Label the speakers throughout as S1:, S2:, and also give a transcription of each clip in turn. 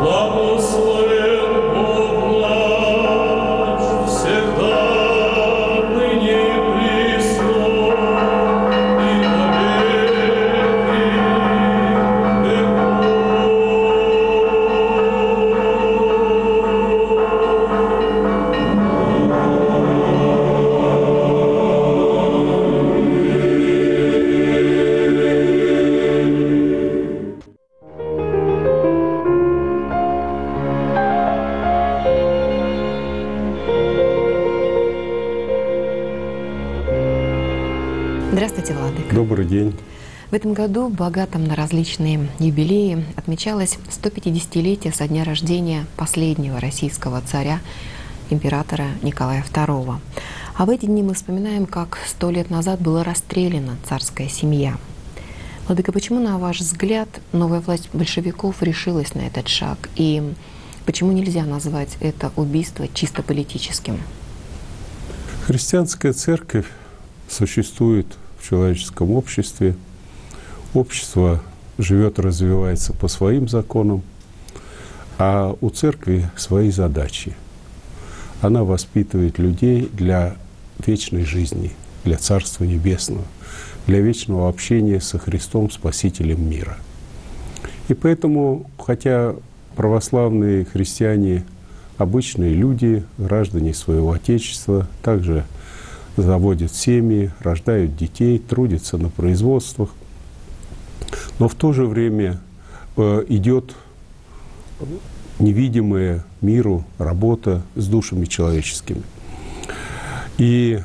S1: Здравствуйте, владыка.
S2: Добрый день.
S1: В этом году, богатом на различные юбилеи, отмечалось 150-летие со дня рождения последнего российского царя, императора Николая II. А в эти дни мы вспоминаем, как 100 лет назад была расстреляна царская семья. Владыка, почему, на ваш взгляд, новая власть большевиков решилась на этот шаг? И почему нельзя назвать это убийство чисто политическим?
S2: Христианская церковь существует в человеческом обществе. Общество живет и развивается по своим законам, а у церкви свои задачи. Она воспитывает людей для вечной жизни, для Царства Небесного, для вечного общения со Христом, Спасителем мира. И поэтому, хотя православные христиане — обычные люди, граждане своего Отечества, также заводят семьи, рождают детей, трудятся на производствах, но в то же время идет невидимая миру работа с душами человеческими. И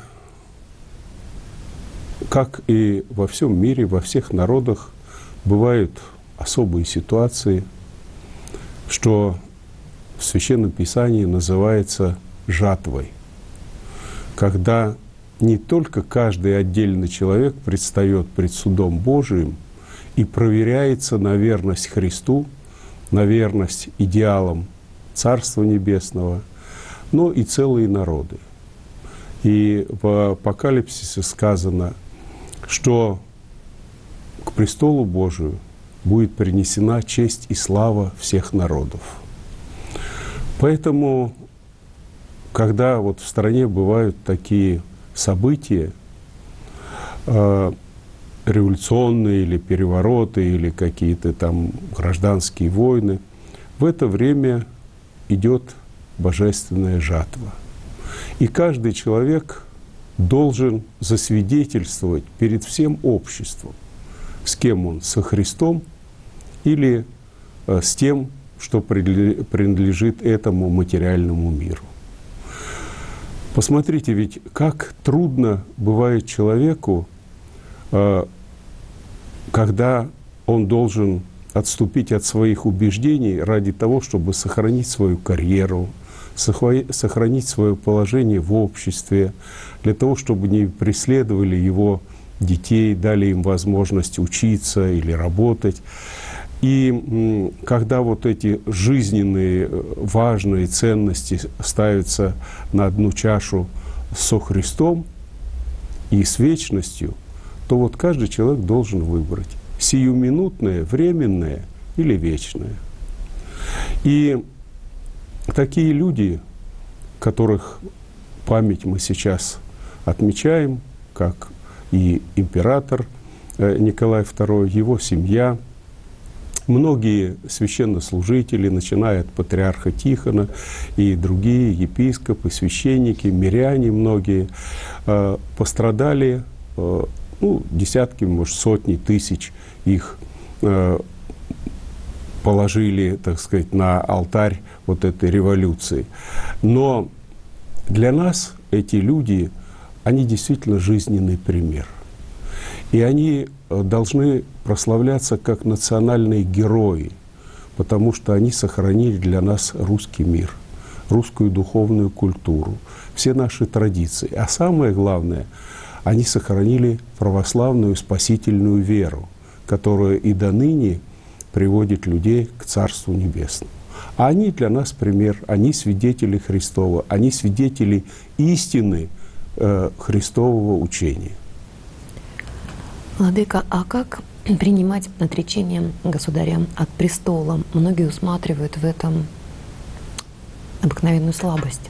S2: как и во всем мире, во всех народах бывают особые ситуации, что в Священном Писании называется жатвой, когда не только каждый отдельный человек предстает пред судом Божиим и проверяется на верность Христу, на верность идеалам Царства Небесного, но и целые народы. И в Апокалипсисе сказано, что к престолу Божию будет принесена честь и слава всех народов. Поэтому, когда вот в стране бывают такие события, революционные или перевороты, или какие-то там гражданские войны, в это время идет божественная жатва. И каждый человек должен засвидетельствовать перед всем обществом, с кем он, со Христом или с тем, что принадлежит этому материальному миру. Посмотрите, ведь как трудно бывает человеку, когда он должен отступить от своих убеждений ради того, чтобы сохранить свою карьеру, сохранить свое положение в обществе, для того, чтобы не преследовали его детей, дали им возможность учиться или работать. И когда вот эти жизненные важные ценности ставятся на одну чашу со Христом и с вечностью, то вот каждый человек должен выбрать сиюминутное, временное или вечное. И такие люди, которых память мы сейчас отмечаем, как и император Николай II, его семья, многие священнослужители, начиная от патриарха Тихона и другие епископы, священники, миряне многие, пострадали, десятки, может, сотни тысяч их положили, так сказать, на алтарь вот этой революции. Но для нас эти люди, они действительно жизненный пример. И они должны прославляться как национальные герои, потому что они сохранили для нас русский мир, русскую духовную культуру, все наши традиции. А самое главное, они сохранили православную спасительную веру, которая и до ныне приводит людей к Царству Небесному. А они для нас пример, они свидетели Христова, они свидетели истины Христового учения.
S1: Владыка, а как принимать отречение государя от престола. Многие усматривают в этом обыкновенную слабость.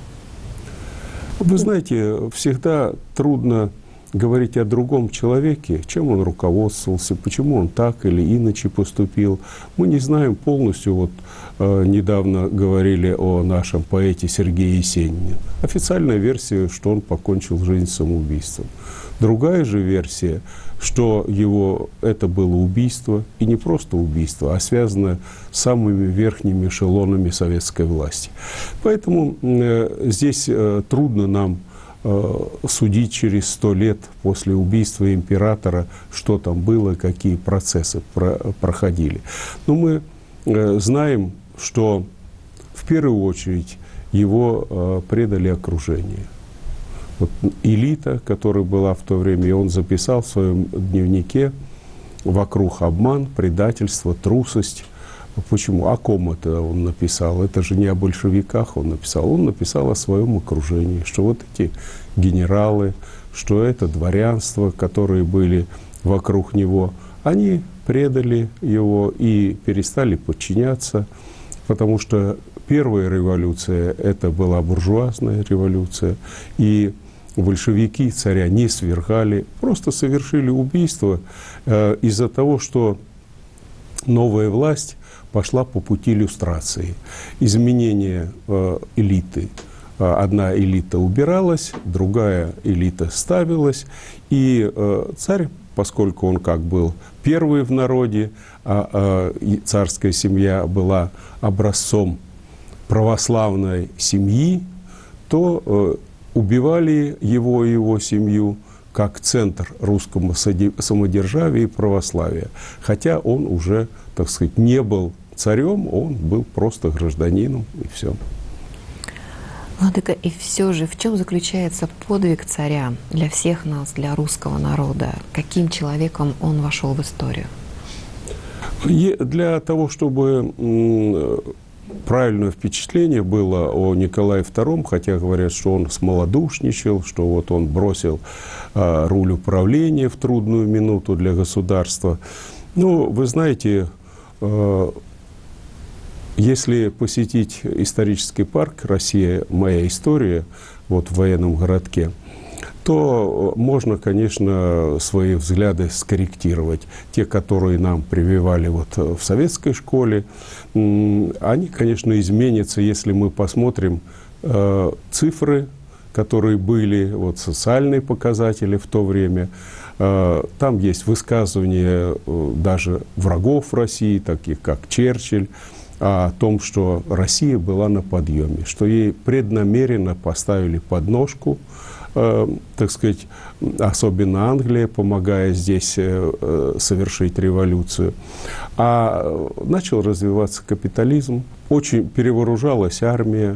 S2: Вы знаете, всегда трудно говорить о другом человеке, чем он руководствовался, почему он так или иначе поступил. Мы не знаем полностью. Вот недавно говорили о нашем поэте Сергее Есенине. Официальная версия, что он покончил жизнь самоубийством. Другая же версия, что это было убийство, и не просто убийство, а связано с самыми верхними эшелонами советской власти. Поэтому здесь трудно нам судить через 100 лет после убийства императора, что там было, какие процессы проходили. Но мы знаем, что в первую очередь его предали окружение. Вот элита, которая была в то время, и он записал в своем дневнике: вокруг обман, предательство, трусость. Почему? О ком это он написал? Это же не о большевиках он написал. Он написал о своем окружении, что вот эти генералы, что это дворянство, которые были вокруг него, они предали его и перестали подчиняться, потому что первая революция — это была буржуазная революция, и большевики царя не свергали, просто совершили убийство из-за того, что новая власть пошла по пути люстрации, изменения элиты. Одна элита убиралась, другая элита ставилась, и царь, поскольку он как был первый в народе, и царская семья была образцом православной семьи, то убивали его и его семью как центр русского самодержавия и православия. Хотя он уже, так сказать, не был царем, он был просто гражданином, и все.
S1: Владыка, и все же в чем заключается подвиг царя для всех нас, для русского народа? Каким человеком он вошел в историю?
S2: Для того, чтобы правильное впечатление было о Николае II, хотя говорят, что он смолодушничал, что вот он бросил руль управления в трудную минуту для государства. Ну, вы знаете, если посетить исторический парк «Россия. Моя история» вот в военном городке, то можно, конечно, свои взгляды скорректировать. Те, которые нам прививали вот в советской школе, они, конечно, изменятся, если мы посмотрим цифры, которые были, вот социальные показатели в то время. Там есть высказывания даже врагов России, таких как Черчилль, о том, что Россия была на подъеме, что ей преднамеренно поставили подножку, так сказать, особенно Англия, помогая здесь совершить революцию. А начал развиваться капитализм, очень перевооружалась армия,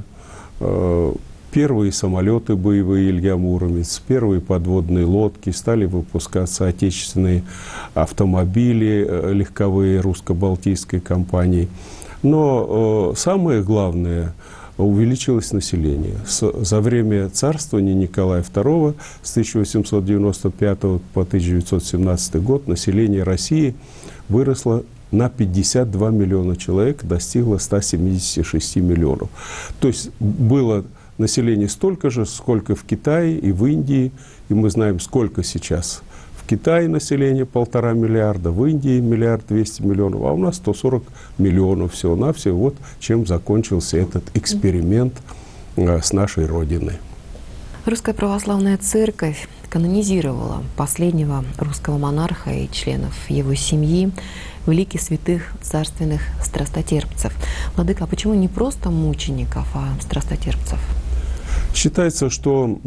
S2: первые самолеты боевые Илья Муромец, первые подводные лодки, стали выпускаться отечественные автомобили легковые русско-балтийской компании. Но самое главное, увеличилось население. За время царствования Николая II с 1895 по 1917 год население России выросло на 52 миллиона человек, достигло 176 миллионов. То есть было население столько же, сколько в Китае и в Индии, и мы знаем, сколько сейчас. В Китае население 1,5 миллиарда, в Индии 1 200 000 000, а у нас 140 миллионов всего-навсего. Вот чем закончился этот эксперимент с нашей Родиной.
S1: Русская православная церковь канонизировала последнего русского монарха и членов его семьи в лике святых царственных страстотерпцев. Владыка, а почему не просто мучеников, а страстотерпцев?
S2: Считается, что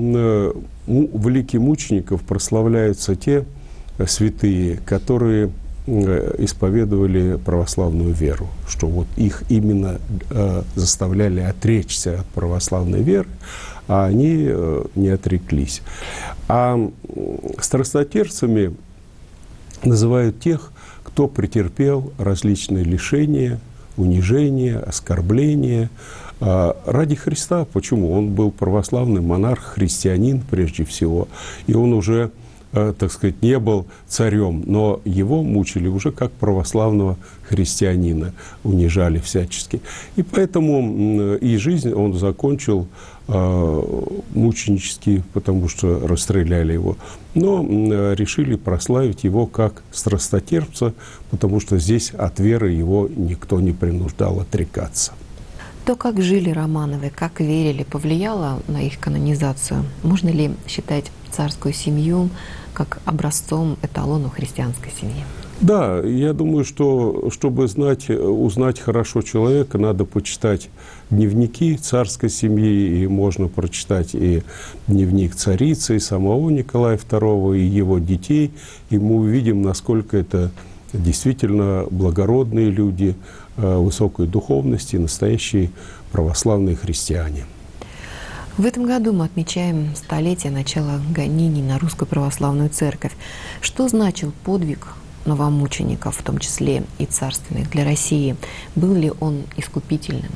S2: в лике мучеников прославляются те святые, которые исповедовали православную веру, что вот их именно заставляли отречься от православной веры, а они не отреклись. А страстотерпцами называют тех, кто претерпел различные лишения, унижения, оскорбления ради Христа. Почему? Он был православный монарх, христианин прежде всего, и он уже так сказать, не был царем, но его мучили уже как православного христианина, унижали всячески. И поэтому и жизнь он закончил мученически, потому что расстреляли его. Но решили прославить его как страстотерпца, потому что здесь от веры его никто не принуждал отрекаться.
S1: То, как жили Романовы, как верили, повлияло на их канонизацию? Можно ли считать царскую семью как образцом, эталоном христианской семьи?
S2: Да, я думаю, что чтобы узнать хорошо человека, надо почитать дневники царской семьи, и можно прочитать и дневник царицы, и самого Николая II, и его детей, и мы увидим, насколько это действительно благородные люди, высокой духовности, настоящие православные христиане.
S1: В этом году мы отмечаем столетие начала гонений на Русскую Православную Церковь. Что значил подвиг новомучеников, в том числе и царственных, для России? Был ли он искупительным?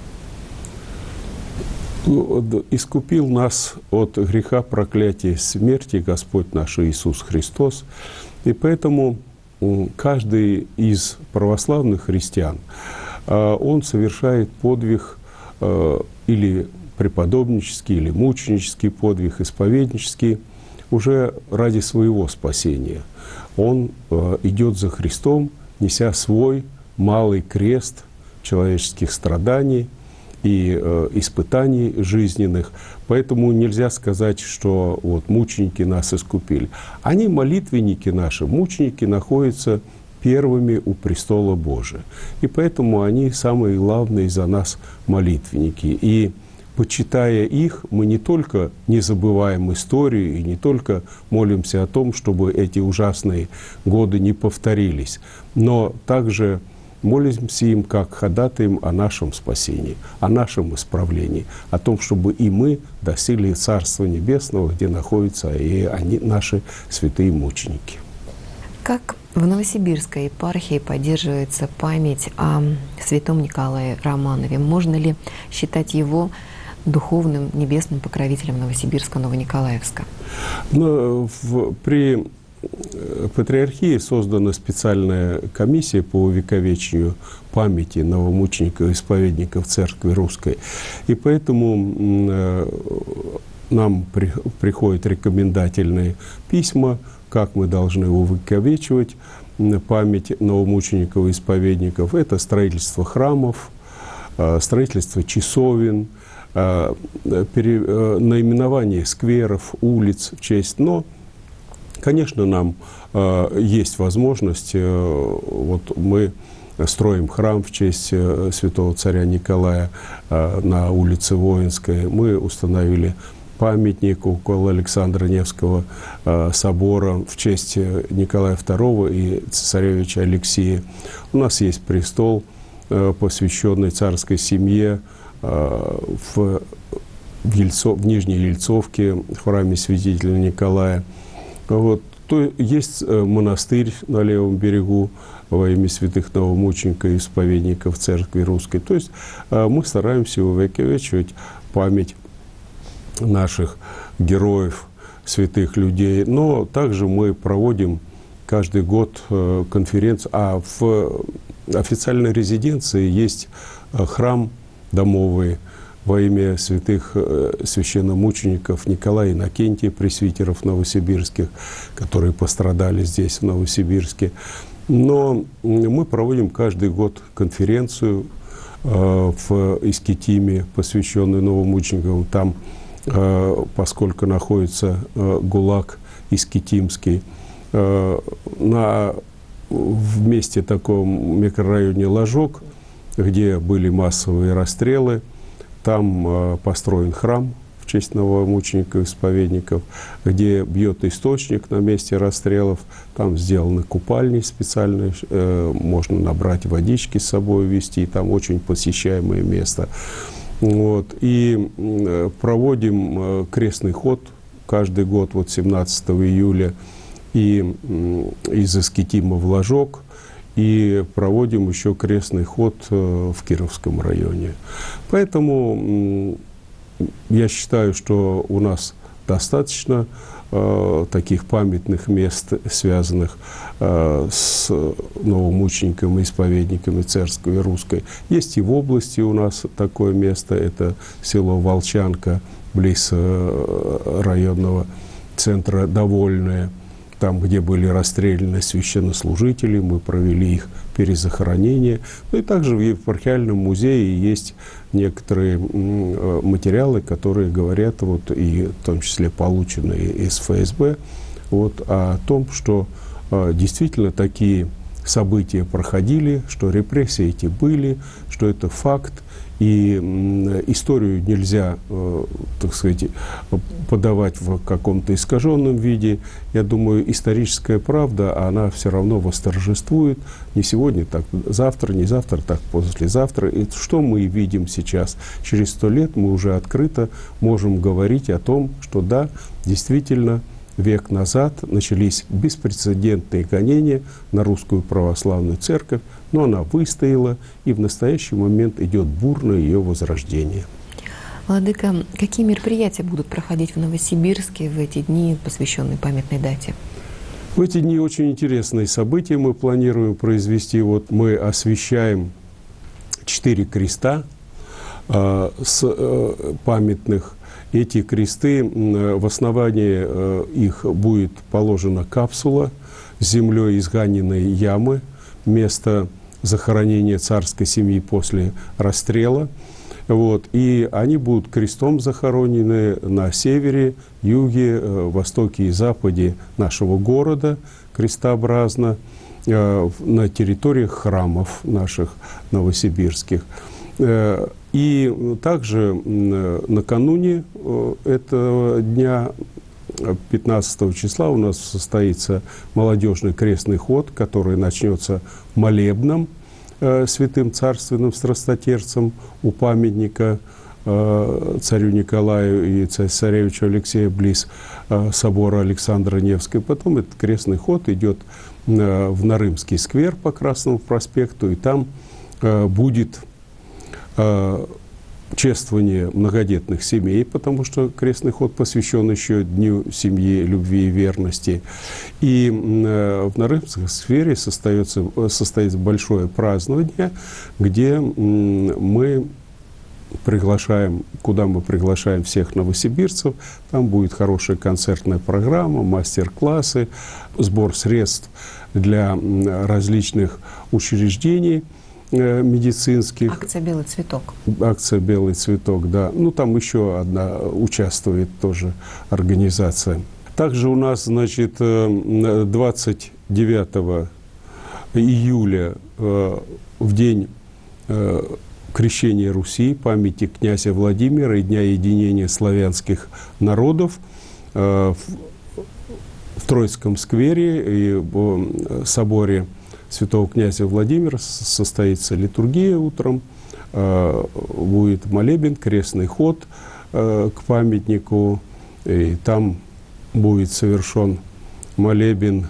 S2: Искупил нас от греха, проклятия, смерти Господь наш Иисус Христос. И поэтому каждый из православных христиан, он совершает подвиг или преподобнический, или мученический подвиг, исповеднический, уже ради своего спасения. Он идет за Христом, неся свой малый крест человеческих страданий и испытаний жизненных. Поэтому нельзя сказать, что вот мученики нас искупили. Они молитвенники наши, мученики находятся первыми у престола Божия. И поэтому они самые главные за нас молитвенники. И почитая их, мы не только не забываем историю и не только молимся о том, чтобы эти ужасные годы не повторились, но также молимся им как ходатаем о нашем спасении, о нашем исправлении, о том, чтобы и мы достигли Царства Небесного, где находятся и они, наши святые мученики.
S1: Как в Новосибирской епархии поддерживается память о святом Николае Романове? Можно ли считать его духовным небесным покровителем Новосибирска, Новониколаевска?
S2: При Патриархии создана специальная комиссия по увековечению памяти новомучеников и исповедников Церкви Русской. И поэтому нам приходят рекомендательные письма, как мы должны увековечивать память новомучеников и исповедников. Это строительство храмов, строительство часовен, наименование скверов, улиц в честь. Но, конечно, нам есть возможность, вот мы строим храм в честь святого царя Николая на улице Воинской, мы установили памятник около Александра Невского собора в честь Николая II и цесаревича Алексея. У нас есть престол, посвященный царской семье в Нижней Ельцовке, в храме святителя Николая. Вот. То есть монастырь на левом берегу во имя святых новомучеников и исповедников Церкви Русской. То есть мы стараемся увековечивать память наших героев, святых людей. Но также мы проводим каждый год конференцию. А в официальной резиденции есть храм домовый во имя святых священномучеников Николая и Иннокентия, пресвитеров новосибирских, которые пострадали здесь, в Новосибирске. Но мы проводим каждый год конференцию в Искитиме, посвященную новомученикам. Там, поскольку находится ГУЛАГ Искитимский, в месте таком микрорайоне Ложок, где были массовые расстрелы, там построен храм в честь новомучеников-исповедников, где бьет источник на месте расстрелов, там сделаны купальни специальные, можно набрать водички с собой везти, там очень посещаемое место. Вот. И проводим крестный ход каждый год, вот 17 июля, и из Искитима в Ложок, и проводим еще крестный ход в Кировском районе. Поэтому я считаю, что у нас достаточно таких памятных мест, связанных с новомучениками, исповедниками церковью и русской. Есть и в области у нас такое место, это село Волчанка, близ районного центра Довольное, там, где были расстреляны священнослужители, мы провели их перезахоронение. Ну и также в епархиальном музее есть некоторые материалы, которые говорят, вот, и в том числе полученные из ФСБ, вот, о том, что действительно такие события проходили, что репрессии эти были, что это факт. И историю нельзя, так сказать, подавать в каком-то искаженном виде. Я думаю, историческая правда, она все равно восторжествует. Не сегодня, так завтра, не завтра, так послезавтра. И что мы видим сейчас? Через 100 лет мы уже открыто можем говорить о том, что да, действительно, век назад начались беспрецедентные гонения на русскую православную церковь, но она выстояла, и в настоящий момент идет бурное ее возрождение.
S1: Владыка, какие мероприятия будут проходить в Новосибирске в эти дни, посвященные памятной дате?
S2: В эти дни очень интересные события мы планируем произвести. Вот мы освящаем 4 креста с памятных. Эти кресты, в основании их будет положена капсула с землей изганенной ямы, место захоронения царской семьи после расстрела. Вот. И они будут крестом захоронены на севере, юге, востоке и западе нашего города, крестообразно, на территориях храмов наших новосибирских. И также накануне этого дня, 15 числа, у нас состоится молодежный крестный ход, который начнется молебном святым царственным страстотерцем у памятника царю Николаю и царевичу Алексею близ собора Александра Невской. Потом этот крестный ход идет в Нарымский сквер по Красному проспекту, и там будет чествование многодетных семей, потому что крестный ход посвящен еще Дню семьи, любви и верности. И в Нарымском сквере состоится большое празднование, где мы приглашаем, куда мы приглашаем всех новосибирцев. Там будет хорошая концертная программа, мастер-классы, сбор средств для различных учреждений медицинских.
S1: Акция «Белый цветок».
S2: Акция «Белый цветок», да. Ну, там еще одна участвует тоже организация. Также у нас, значит, 29 июля, в день крещения Руси, памяти князя Владимира и Дня единения славянских народов, в Троицком сквере и в соборе святого князя Владимира состоится литургия утром, будет молебен, крестный ход к памятнику, и там будет совершен молебен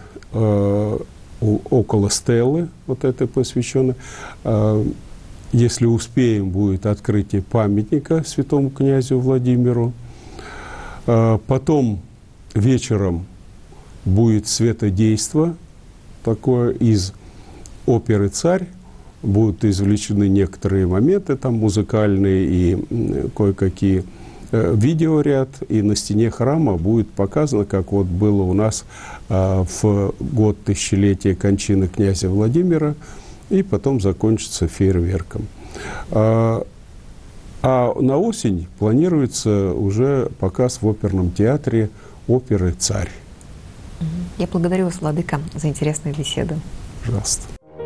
S2: около стелы, вот это посвящено. Если успеем, будет открытие памятника святому князю Владимиру. Потом вечером будет светодейство, такое из оперы «Царь». Будут извлечены некоторые моменты там музыкальные и кое-какие видеоряд. И на стене храма будет показано, как вот было у нас в год тысячелетия кончины князя Владимира, и потом закончится фейерверком. А на осень планируется уже показ в оперном театре оперы «Царь».
S1: Я благодарю вас, Владыка, за интересную беседу.
S2: Пожалуйста.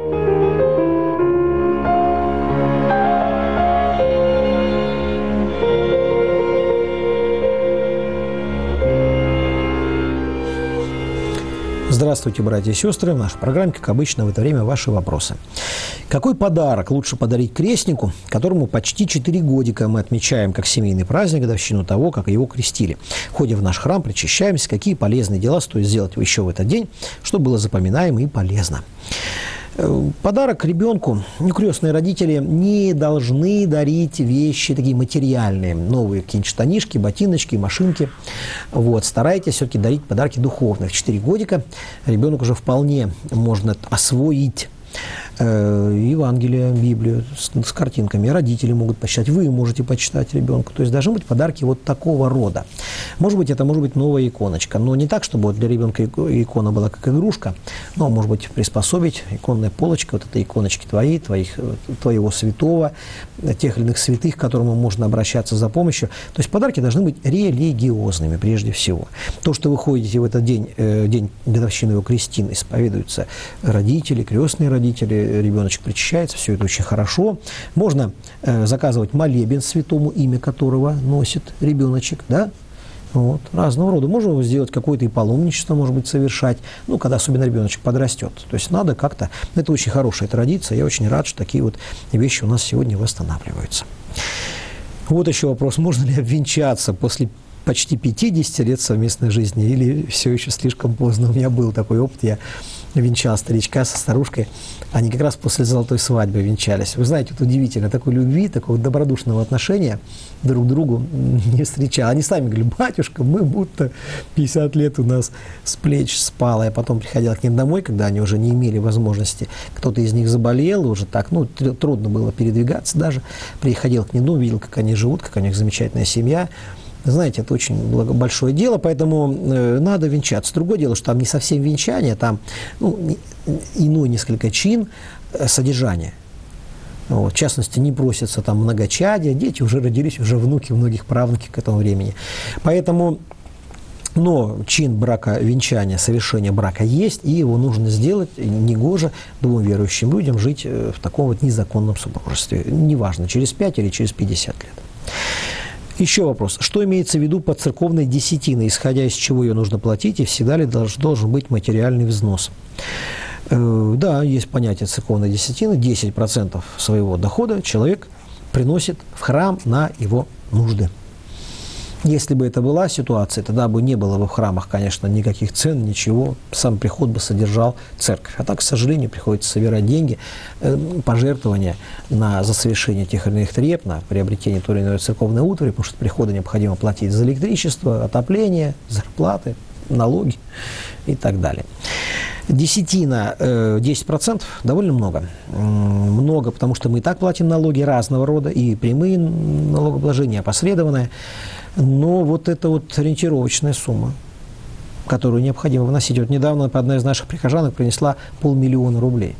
S3: Здравствуйте, братья и сестры. В нашей программе, как обычно, в это время ваши вопросы. Какой подарок лучше подарить крестнику, которому почти 4 годика мы отмечаем как семейный праздник, годовщину того, как его крестили? Ходя в наш храм, причащаемся. Какие полезные дела стоит сделать еще в этот день, чтобы было запоминаемо и полезно? Подарок ребенку, крестные родители не должны дарить вещи такие материальные, новые какие-нибудь штанишки, ботиночки, машинки. Вот. Старайтесь все-таки дарить подарки духовные. В 4 годика ребенок уже вполне можно освоить Евангелие, Библию с картинками. Родители могут почитать, вы можете почитать ребенку. То есть должны быть подарки вот такого рода. Может быть, это может быть новая иконочка, но не так, чтобы для ребенка икона была как игрушка, но, может быть, приспособить иконная полочка, вот этой иконочки твоего святого, тех или иных святых, к которым можно обращаться за помощью. То есть подарки должны быть религиозными прежде всего. То, что вы ходите в этот день, день годовщины его крестин, исповедуются родители, крестные родители, ребеночек причащается, все это очень хорошо. Можно заказывать молебен святому, имя которого носит ребеночек, да? Вот, разного рода. Можно сделать какое-то и паломничество, может быть, совершать, когда особенно ребеночек подрастет. То есть надо как-то... Это очень хорошая традиция. Я очень рад, что такие вот вещи у нас сегодня восстанавливаются. Вот еще вопрос. Можно ли обвенчаться после почти 50 лет совместной жизни или все еще слишком поздно? У меня был такой опыт. Я венчал старичка со старушкой. Они как раз после золотой свадьбы венчались. Вы знаете, вот удивительно, такой любви, такого добродушного отношения друг к другу не встречал. Они сами говорили: батюшка, мы будто 50 лет у нас с плеч спало. Я потом приходил к ним домой, когда они уже не имели возможности. Кто-то из них заболел, уже так, трудно было передвигаться даже. Приходил к ним, видел, как они живут, как у них замечательная семья. Знаете, это очень большое дело, поэтому надо венчаться. Другое дело, что там не совсем венчание, там иной несколько чин содержания. Вот. В частности, не просятся там многочадия, дети уже родились, уже внуки, многих правнуки к этому времени. Поэтому, но чин брака, венчания, совершения брака есть, и его нужно сделать. Негоже двум верующим людям жить в таком вот незаконном супружестве. Неважно, через 5 или через 50 лет. Еще вопрос. Что имеется в виду под церковной десятиной, исходя из чего ее нужно платить, и всегда ли должен быть материальный взнос? Да, есть понятие церковной десятины. 10% своего дохода человек приносит в храм на его нужды. Если бы это была ситуация, тогда бы не было бы в храмах, конечно, никаких цен, ничего. Сам приход бы содержал церковь. А так, к сожалению, приходится собирать деньги, пожертвования за совершение тех или иных треб, на приобретение той или иной церковной утвари, потому что приходу необходимо платить за электричество, отопление, зарплаты, налоги и так далее. Десятина 10% довольно много. Много, потому что мы и так платим налоги разного рода, и прямые налогообложения, опосредованные. Но вот это вот ориентировочная сумма, которую необходимо вносить. Вот недавно одна из наших прихожанок принесла 500 000 рублей.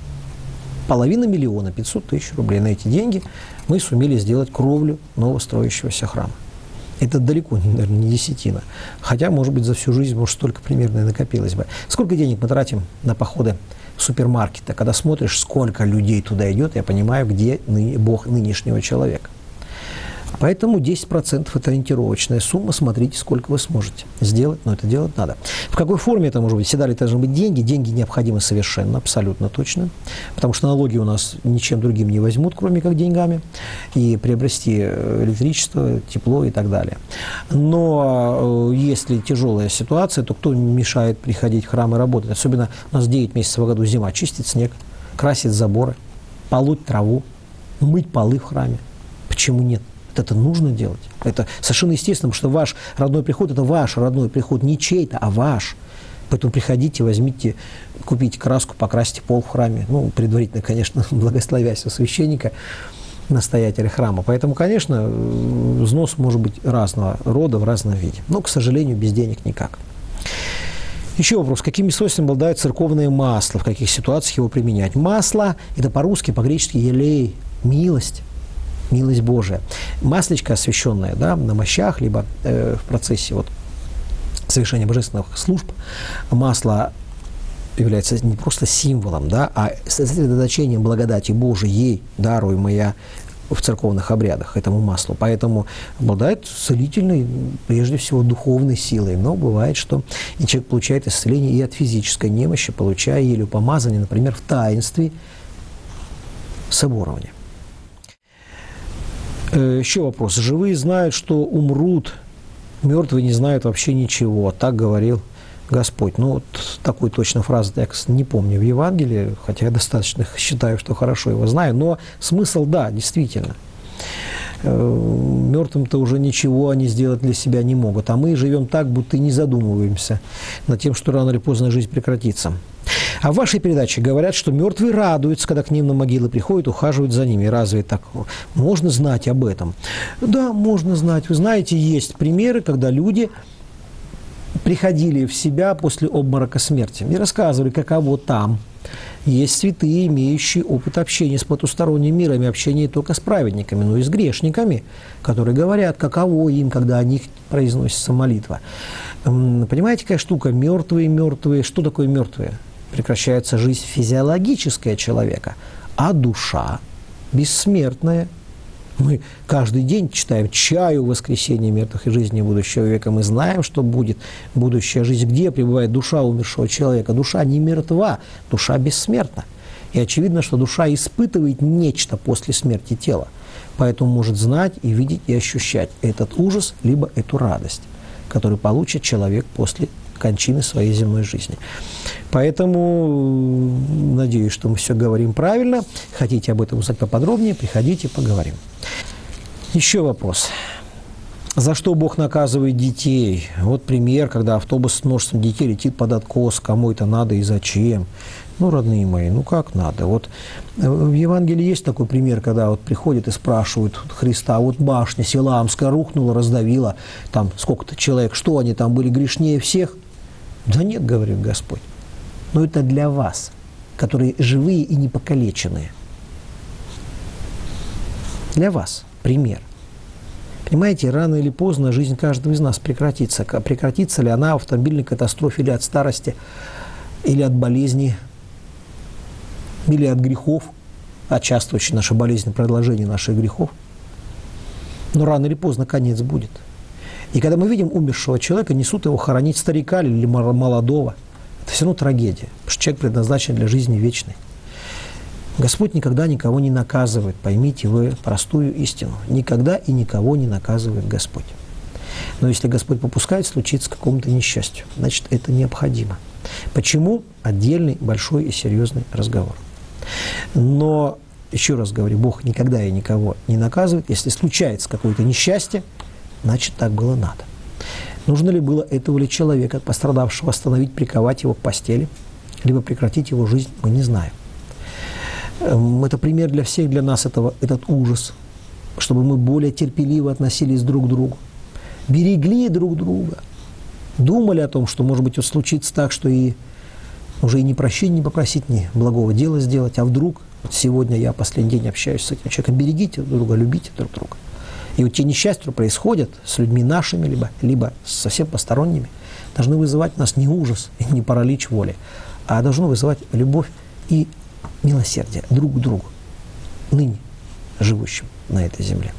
S3: 500 000, 500 000 рублей. На эти деньги мы сумели сделать кровлю новостроящегося храма. Это далеко, наверное, не десятина. Хотя, может быть, за всю жизнь, может, столько примерно и накопилось бы. Сколько денег мы тратим на походы в супермаркеты? Когда смотришь, сколько людей туда идет, я понимаю, где Бог нынешнего человека. Поэтому 10% – это ориентировочная сумма. Смотрите, сколько вы сможете сделать, но это делать надо. В какой форме это может быть? Всегда ли это должны быть деньги? Деньги необходимы совершенно, абсолютно точно. Потому что налоги у нас ничем другим не возьмут, кроме как деньгами. И приобрести электричество, тепло и так далее. Но если тяжелая ситуация, то кто мешает приходить в храм и работать? Особенно у нас 9 месяцев в году зима. Чистить снег, красить заборы, полоть траву, мыть полы в храме. Почему нет? Это нужно делать. Это совершенно естественно, потому что ваш родной приход – это ваш родной приход, не чей-то, а ваш. Поэтому приходите, возьмите, купите краску, покрасьте пол в храме. Предварительно, конечно, благословясь у священника, настоятеля храма. Поэтому, конечно, взнос может быть разного рода, в разном виде. Но, к сожалению, без денег никак. Еще вопрос. Какими свойствами обладает церковное масло? В каких ситуациях его применять? Масло – это по-русски, по-гречески «елей», милость. Милость Божия. Масличко, освященное на мощах, либо в процессе совершения божественных служб, масло является не просто символом, а сосредоточением благодати Божией, даруемой в церковных обрядах этому маслу. Поэтому обладает целительной, прежде всего, духовной силой. Но бывает, что и человек получает исцеление и от физической немощи, получая елею помазание, например, в таинстве соборования. Еще вопрос. Живые знают, что умрут, мертвые не знают вообще ничего. Так говорил Господь. Ну, вот такой точно фразы я не помню в Евангелии, хотя я достаточно считаю, что хорошо его знаю, но смысл, да, действительно. Мертвым-то уже ничего они сделать для себя не могут, а мы живем так, будто и не задумываемся над тем, что рано или поздно жизнь прекратится. А в вашей передаче говорят, что мертвые радуются, когда к ним на могилы приходят, ухаживают за ними. Разве так можно знать об этом? Да, можно знать. Вы знаете, есть примеры, когда люди приходили в себя после обморока смерти и рассказывали, каково там. Есть святые, имеющие опыт общения с потусторонним миром, общения не только с праведниками, но и с грешниками, которые говорят, каково им, когда о них произносится молитва. Понимаете, какая штука? Мертвые. Что такое мертвые? Прекращается жизнь физиологическая человека, а душа бессмертная. Мы каждый день читаем «Чаю воскресения мертвых и жизни будущего века». Мы знаем, что будет будущая жизнь, где пребывает душа умершего человека. Душа не мертва, душа бессмертна. И очевидно, что душа испытывает нечто после смерти тела. Поэтому может знать и видеть и ощущать этот ужас, либо эту радость, которую получит человек после кончины своей земной жизни. Поэтому надеюсь, что мы все говорим правильно. Хотите об этом узнать поподробнее, приходите, поговорим. Еще вопрос. За что Бог наказывает детей? Вот пример, когда автобус с множеством детей летит под откос. Кому это надо и зачем? Ну, родные мои, ну как надо? Вот в Евангелии есть такой пример, когда вот приходят и спрашивают Христа, вот башня Силаамская рухнула, раздавила, там сколько-то человек, что они там были грешнее всех? Да нет, говорит Господь, но это для вас, которые живые и непокалеченные. Для вас пример. Понимаете, рано или поздно жизнь каждого из нас прекратится. Прекратится ли она в автомобильной катастрофе или от старости, или от болезни, или от грехов, а часто очень наша болезнь – продолжение наших грехов. Но рано или поздно конец будет. И когда мы видим умершего человека, несут его хоронить старика или молодого. Это все равно трагедия, потому что человек предназначен для жизни вечной. Господь никогда никого не наказывает. Поймите вы простую истину. Никогда и никого не наказывает Господь. Но если Господь попускает случиться какому-то несчастью, значит, это необходимо. Почему? Отдельный, большой и серьезный разговор. Но, еще раз говорю, Бог никогда и никого не наказывает. Если случается какое-то несчастье, значит, так было надо. Нужно ли было этого ли человека, пострадавшего, остановить, приковать его к постели, либо прекратить его жизнь, мы не знаем. Это пример для всех, для нас этот ужас, чтобы мы более терпеливо относились друг к другу, берегли друг друга, думали о том, что, может быть, вот случится так, что и уже и ни прощения не попросить, ни благого дела сделать, а вдруг, вот сегодня я последний день общаюсь с этим человеком, берегите друг друга, любите друг друга. И вот те несчастья, которые происходят с людьми нашими, либо совсем посторонними, должны вызывать у нас не ужас и не паралич воли, а должны вызывать любовь и милосердие друг к другу, ныне живущим на этой земле.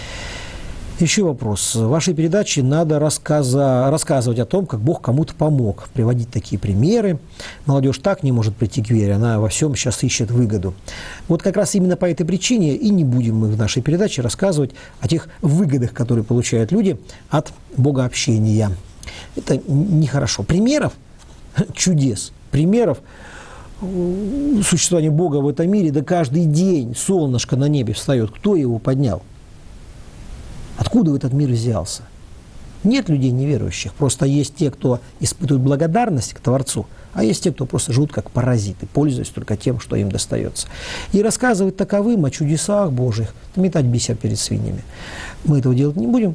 S3: Еще вопрос. В вашей передаче надо рассказывать о том, как Бог кому-то помог, приводить такие примеры. Молодежь так не может прийти к вере, она во всем сейчас ищет выгоду. Вот как раз именно по этой причине и не будем мы в нашей передаче рассказывать о тех выгодах, которые получают люди от богообщения. Это нехорошо. Примеров чудес, примеров существования Бога в этом мире, да каждый день солнышко на небе встает. Кто его поднял? Откуда в этот мир взялся? Нет людей неверующих. Просто есть те, кто испытывает благодарность к Творцу, а есть те, кто просто живут как паразиты, пользуясь только тем, что им достается. И рассказывать таковым о чудесах Божьих, метать бисер перед свиньями. Мы этого делать не будем.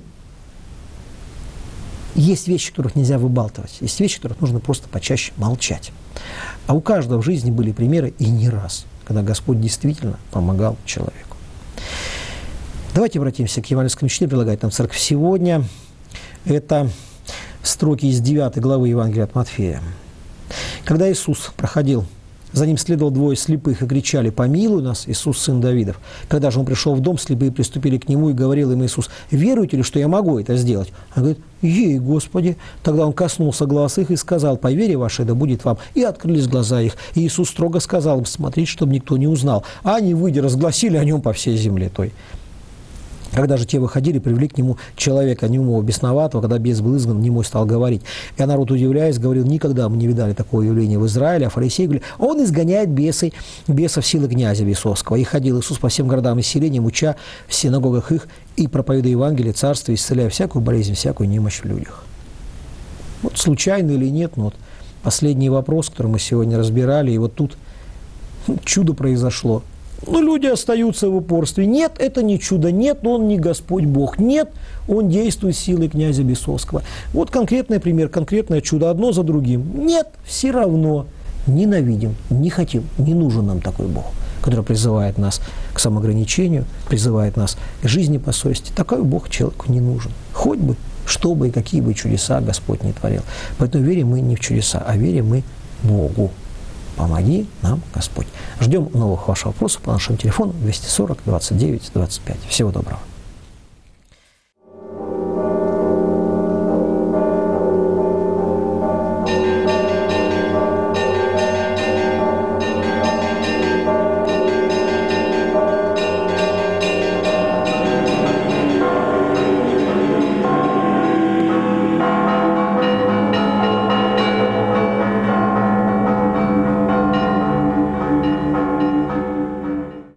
S3: Есть вещи, которых нельзя выбалтывать. Есть вещи, которых нужно просто почаще молчать. А у каждого в жизни были примеры, и не раз, когда Господь действительно помогал человеку. Давайте обратимся к евангельскому чтению, предлагает нам Церковь сегодня. Это строки из 9 главы Евангелия от Матфея. Когда Иисус проходил, за ним следовало двое слепых и кричали: «Помилуй нас, Иисус, сын Давидов». Когда же он пришел в дом, слепые приступили к нему, и говорил им Иисус: «Веруете ли, что я могу это сделать?» Он говорит: «Ей, Господи!» Тогда он коснулся глаз их и сказал: «По вере вашей да будет вам». И открылись глаза их. И Иисус строго сказал им: «Смотрите, чтобы никто не узнал». А они, выйдя, разгласили о нем по всей земле той. Когда же те выходили, привели к нему человека немого, бесноватого, когда бес был изгнан, немой стал говорить. И народ, удивляясь, говорил: никогда мы не видали такого явления в Израиле. А фарисеи говорили: он изгоняет бесов силы князя бесовского. И ходил Иисус по всем городам и селениям, уча в синагогах их и проповедуя Евангелие, царство, исцеляя всякую болезнь, всякую немощь в людях. Вот случайно или нет, но вот последний вопрос, который мы сегодня разбирали, и вот тут чудо произошло. Но люди остаются в упорстве. Нет, это не чудо. Нет, он не Господь Бог. Нет, он действует силой князя бесовского. Вот конкретный пример, конкретное чудо, одно за другим. Нет, все равно ненавидим, не хотим, не нужен нам такой Бог, который призывает нас к самоограничению, призывает нас к жизни по совести. Такой Бог человеку не нужен. Хоть бы, что бы и какие бы чудеса Господь не творил. Поэтому верим мы не в чудеса, а верим мы Богу. Помоги нам, Господь. Ждем новых ваших вопросов по нашему телефону 240 29 25. Всего доброго.